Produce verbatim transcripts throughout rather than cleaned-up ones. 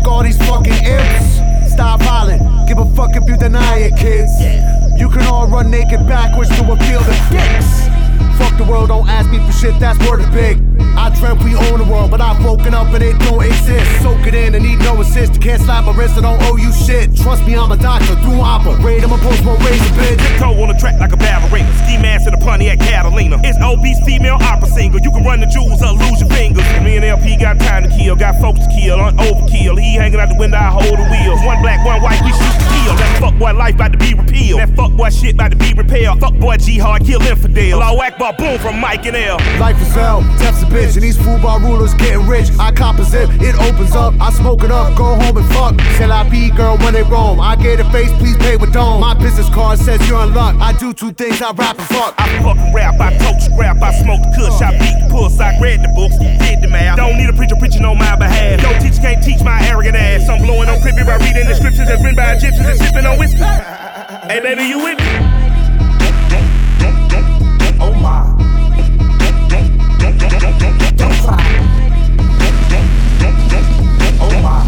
all these fucking imps. Stop hollering, give a fuck if you deny it, kids. You can all run naked backwards to a field of dicks. Fuck the world, don't ask me for shit, that's word is big. I dreamt we own the world, but I've woken up and it don't exist. Soak it in and need no assist. You can't slap my wrist, I don't owe you shit. Trust me, I'm a doctor, do operate. I'm a post one razor bitch. Tiptoe on the track like a ballerina. Ski mask in the Pontiac Catalina. It's obese female opera singer. You can run the jewels or lose your fingers. And me and L P got time to kill, got folks to kill, on overkill. He hanging out the window, I hold the wheels. One black, one white, we shoot to kill. That fuck boy life about to be repealed. That fuck boy shit about to be repaired. Fuck boy jihad, kill infidel. Allahu Akbar, boom from Mike and L. Life is hell, death's a bitch, and these football rulers getting rich. I cop a zip, it opens up, I smoke it up, go home and fuck. Till I be girl when they roam. I gave a face, please pay with dome. My business card says you're in luck. I do two things, I rap and fuck. I fucking rap, I coach scrap, I smoke the kush, I beat the puss, I read the books, did the math. Don't need a preacher preaching on my behalf. No teacher can't teach my arrogant ass. I'm blowing on crippy by reading the scriptures that's written by Egyptians and sipping on whiskey. Hey baby, you with me? Oh my. Don't cry. Oh my.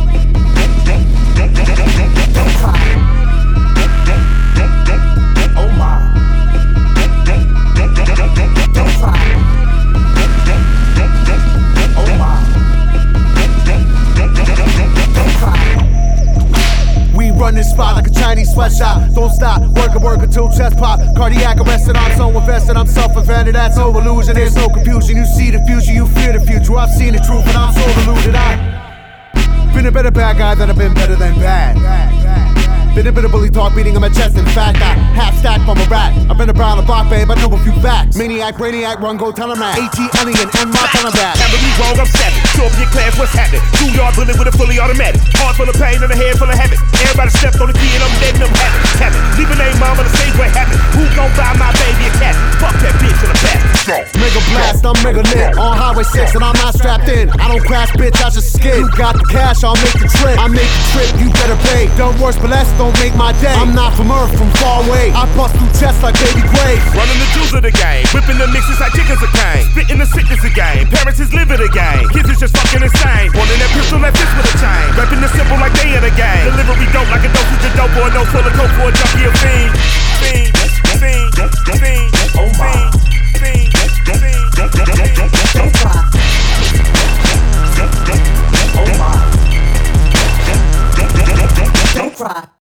Don't cry. Oh my. Don't cry. Oh my. Don't cry. We run this spot like a Chinese sweatshop. Don't stop, work and work until chest pop. Cardiac arrested, I'm so invested, I'm self-invented. That's no illusion, there's no confusion. You see the future, you fear the future. I've seen the truth and I'm so deluded. I've been a better bad guy than I've been better than bad. Been a bit of bully talk, beating on my chest. In fact, I half stack from a rat. I've been around the block, babe, I know a few facts. Maniac, brainiac, run, go, tell him that. AT, Onion, and my tell him that. Never be wrong, I'm savage. Show up in your class, what's happening? Two-yard bullet with a fully automatic. Heart full of pain and a head full of habit. Everybody stepped on the key and I'm dead and I'm happy. Happy. Leave a name mom on the stage where happy. Who gon' buy my baby a cat? Fuck that bitch in the back. Mega blast, I'm mega lit. On Highway six and I'm not strapped in. I don't crash, bitch, I just skid. You got the cash, I'll make the trip. I make the trip, you better pay. Don't worse, but less, don't make my day. I'm not from Earth, from far away. I bust through chests like baby Graves. Running the juice of the game, whipping the mixes like chickens a cane. Spitting the sickness of game, parents is living the game. Kids is just fucking insane. Wanting that pistol like fist with a chain. Rapping the simple like they in the game. Delivery dope like a dosage of dope or a no full of coke for a junkie of fiend.